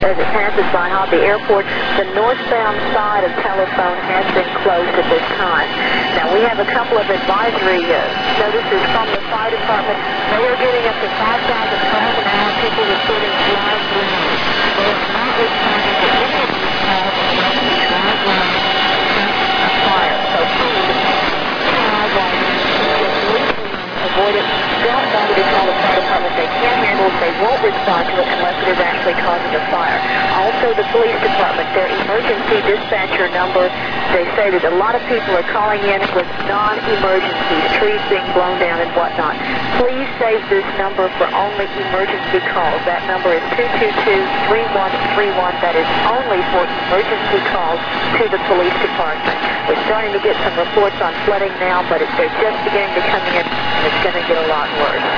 As it passes by Hobby Airport, the northbound side of telephone has been closed at this time. Now, we have a couple of advisory notices from the fire department. They are getting up to 5,000 calls an hour, people reporting live bleeding. They are not responding to any of these calls related to live bleeding a fire. So please, avoid it. Don't bother to call the fire department. They can't handle it. They won't respond to it unless it is actually causing a fire. Also, the police department, their emergency dispatcher number, they say that a lot of people are calling in with non-emergencies, trees being blown down and whatnot. Please save this number for only emergency calls. That number is 222-3131. That is only for emergency calls to the police department. We're starting to get some reports on flooding now, but they're just beginning to come in, and it's going to get a lot worse.